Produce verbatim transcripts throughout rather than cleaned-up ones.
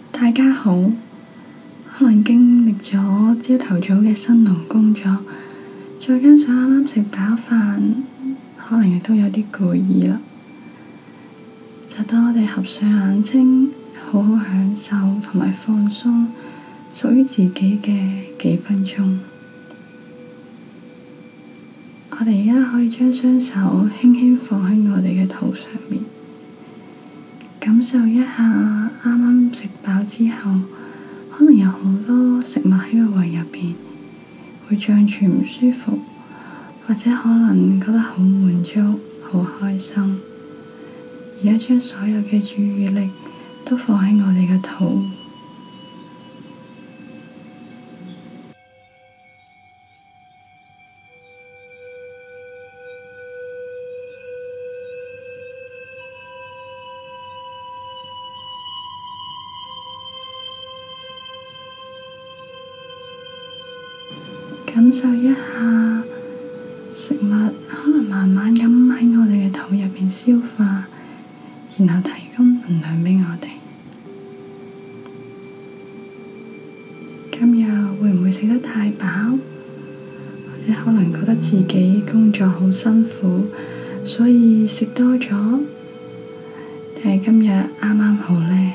大家好，可能經歷咗朝頭早嘅辛勞工作，再加上啱啱食飽飯，可能亦都有啲攰意啦。就當我哋合上眼睛，好好享受同埋放鬆屬於自己嘅幾分鐘。我哋而家可以將雙手輕輕放喺我哋嘅肚上面，感受一下啱啱食飽之後，可能有好多食物喺個胃入邊，會脹住唔舒服，或者可能覺得好滿足、好開心。而家將所有嘅注意力都放喺我哋嘅肚。感受一下食物可能慢慢咁喺我哋嘅肚入邊消化，然後提供能量畀我哋。今日會唔會食得太飽？或者可能覺得自己工作好辛苦，所以食多咗？定係今日啱啱好呢？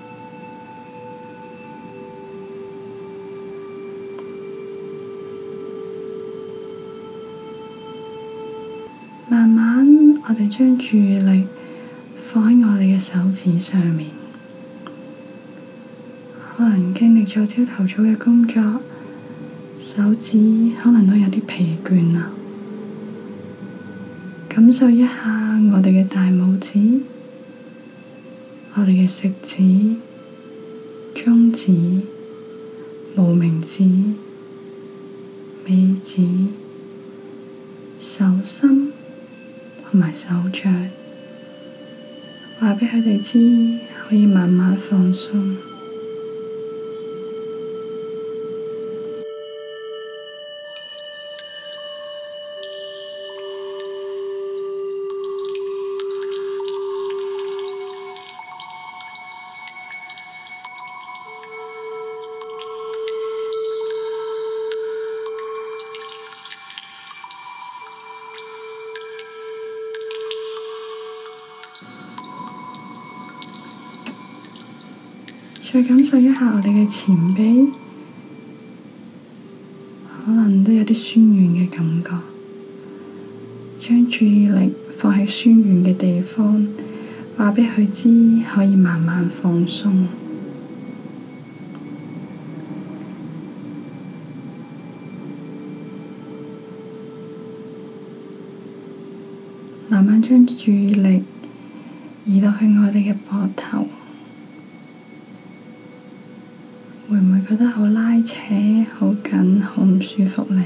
慢慢，我哋將注意力放喺我哋嘅手指上面。可能經歷咗朝頭早嘅工作，手指可能都有啲疲倦啦。感受一下我哋嘅大拇指、我哋嘅食指、中指、無名指、尾指、手心同埋手掌，話畀佢哋知，可以慢慢放鬆。再感受一下我哋嘅前臂，可能都有啲酸軟嘅感覺。將注意力放喺酸軟嘅地方，話畀佢知，可以慢慢放鬆。慢慢將注意力移到去我哋嘅膊頭。會唔會覺得好拉扯、好緊、好唔舒服呢？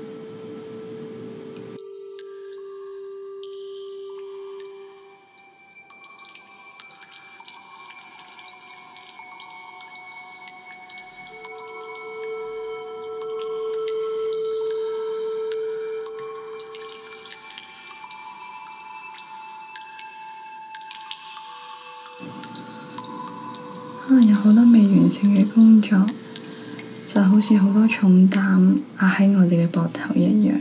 可能有好多未完成嘅工作，就好似好多重擔壓喺我哋嘅膊頭一樣。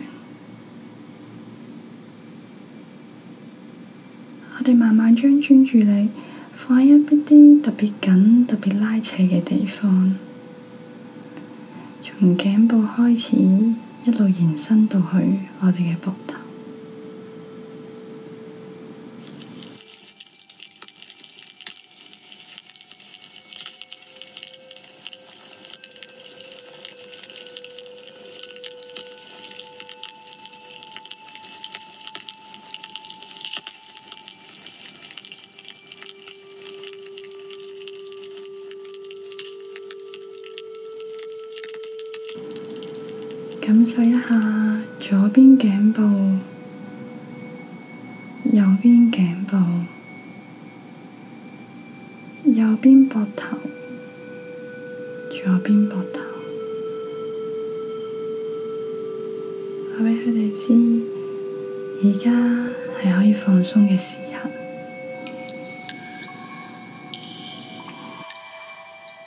我哋慢慢將專注力放喺一啲特別緊、特別拉扯嘅地方，從頸部開始，一路延伸到去我哋嘅膊頭。感受一下左邊頸部、右邊頸部、右邊膊頭、左邊膊頭，話畀佢哋知，而家係可以放鬆嘅時刻。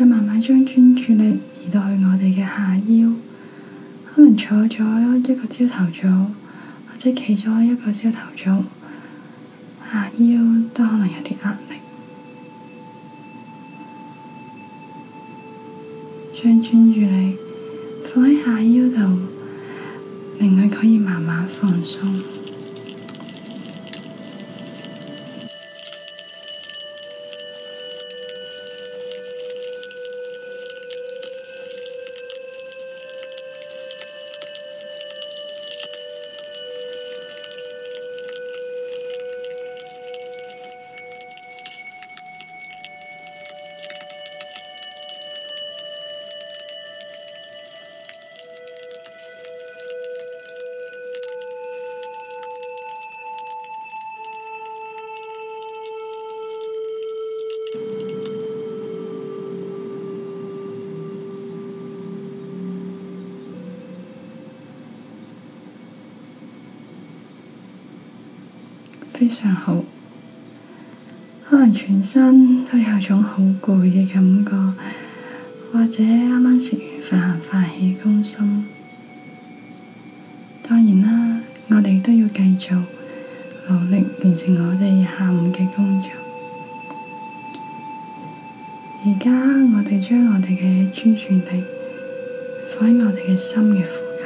再慢慢將專注力移到去我哋嘅下腰，可能坐咗一個朝頭早，或者企咗一個朝頭早，下腰都可能有啲壓力。將專注力放喺下腰度，令佢可以慢慢放鬆。非常好，可能全身都有種好攰嘅感覺，或者啱啱食完飯飯氣攻心。當然啦，我哋都要繼續努力完成我哋下午嘅工作。而家我哋將我哋嘅專注力放喺我哋嘅心嘅附近。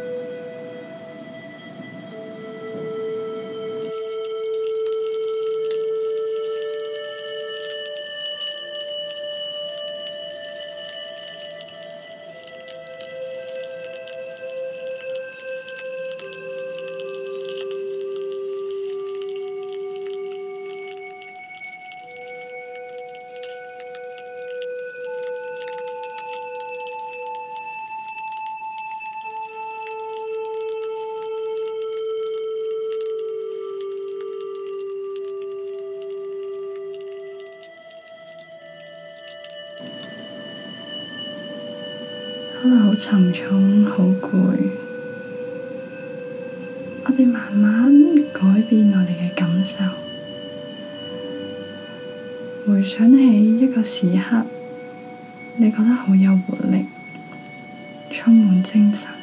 可能好沉重，好攰，我哋慢慢改變我哋嘅感受，回想起一個時刻，你覺得好有活力，充滿精神，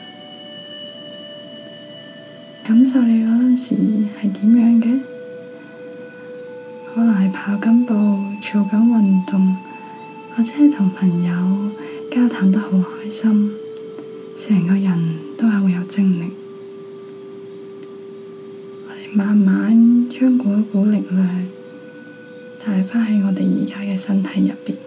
感受你嗰陣時係點樣嘅？可能係跑緊步，做緊運動，或者係同朋友交談得好開心，成個人都係會有精力。我哋慢慢將嗰一股力量帶返喺我哋而家嘅身體入邊。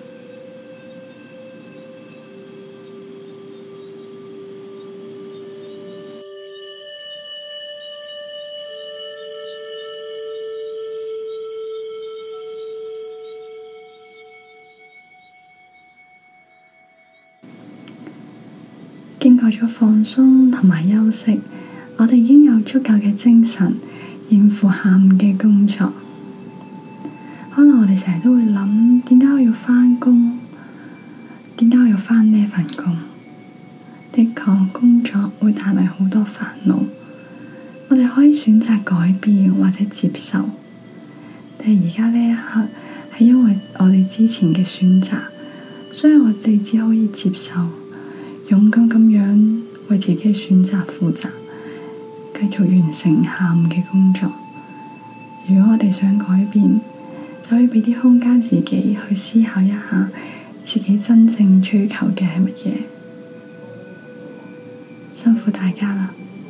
經過咗放鬆同埋休息，我哋已經有足夠嘅精神應付下午嘅工作。可能我哋成日都會諗，點解我要返工？點解我要返呢份工？的確，工作會帶嚟好多煩惱。我哋可以選擇改變或者接受，但係而家呢一刻係因為我哋之前嘅選擇，所以我哋只可以接受。勇敢咁樣為自己嘅選擇負責，繼續完成下午嘅工作。如果我哋想改變，就可以畀啲空間自己去思考一下，自己真正追求嘅係乜嘢。辛苦大家啦〜